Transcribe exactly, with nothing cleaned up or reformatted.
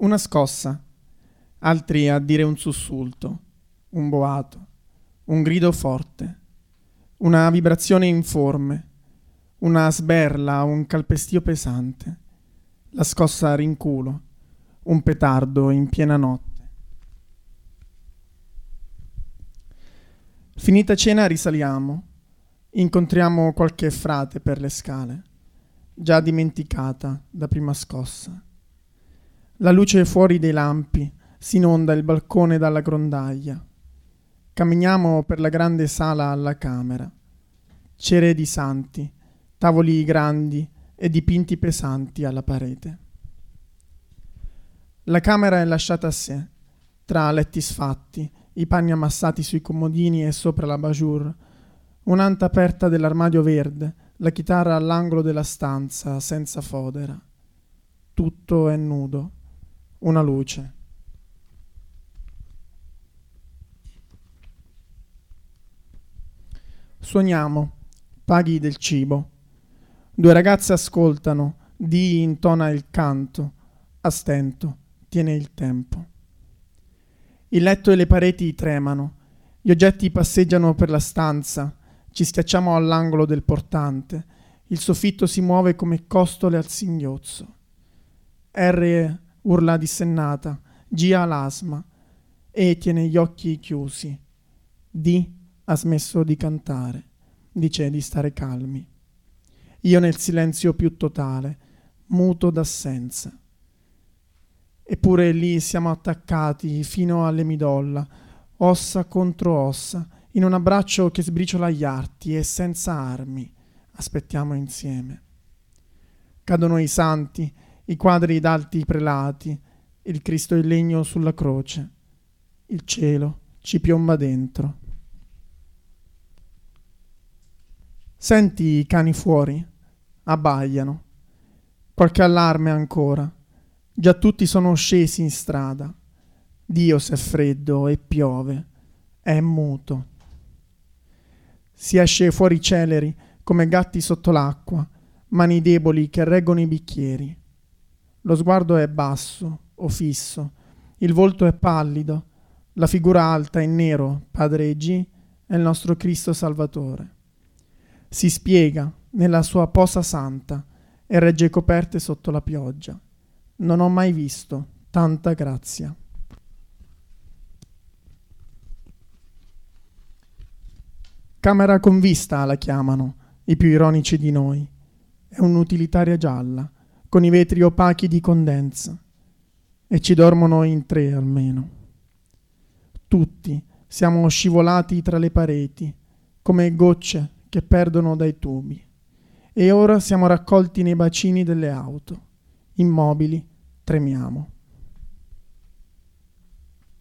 Una scossa, altri a dire un sussulto, un boato, un grido forte, una vibrazione informe, una sberla, un calpestio pesante, la scossa a rinculo, un petardo in piena notte. Finita cena risaliamo, incontriamo qualche frate per le scale, già dimenticata da prima scossa. La luce fuori dei lampi si inonda il balcone dalla grondaia. Camminiamo per la grande sala alla camera. Cere di santi, tavoli grandi e dipinti pesanti alla parete. La camera è lasciata a sé, tra letti sfatti, i panni ammassati sui comodini e sopra la bajour, un'anta aperta dell'armadio verde, la chitarra all'angolo della stanza senza fodera. Tutto è nudo, una luce. Suoniamo, paghi del cibo. Due ragazze ascoltano, Dee intona il canto, a stento, tiene il tempo. Il letto e le pareti tremano, gli oggetti passeggiano per la stanza, ci schiacciamo all'angolo del portante, il soffitto si muove come costole al singhiozzo. R urla dissennata, G ha l'asma e tiene gli occhi chiusi. D ha smesso di cantare, dice di stare calmi. Io nel silenzio più totale, muto d'assenza. Eppure lì siamo attaccati fino alle midolla, ossa contro ossa, in un abbraccio che sbriciola gli arti e senza armi. Aspettiamo insieme. Cadono i santi, i quadri d'alti prelati, il Cristo in legno sulla croce. Il cielo ci piomba dentro. Senti i cani fuori? Abbaiano. Qualche allarme ancora. Già tutti sono scesi in strada. Dio s'è freddo e piove. È muto. Si esce fuori celeri come gatti sotto l'acqua, mani deboli che reggono i bicchieri. Lo sguardo è basso o fisso, il volto è pallido, la figura alta in nero, Padre G, è il nostro Cristo Salvatore. Si spiega nella sua posa santa e regge coperte sotto la pioggia. Non ho mai visto tanta grazia. Camera con vista la chiamano, i più ironici di noi. È un'utilitaria gialla, con i vetri opachi di condensa. E ci dormono in tre almeno. Tutti siamo scivolati tra le pareti, come gocce che perdono dai tubi. E ora siamo raccolti nei bacini delle auto. Immobili, tremiamo.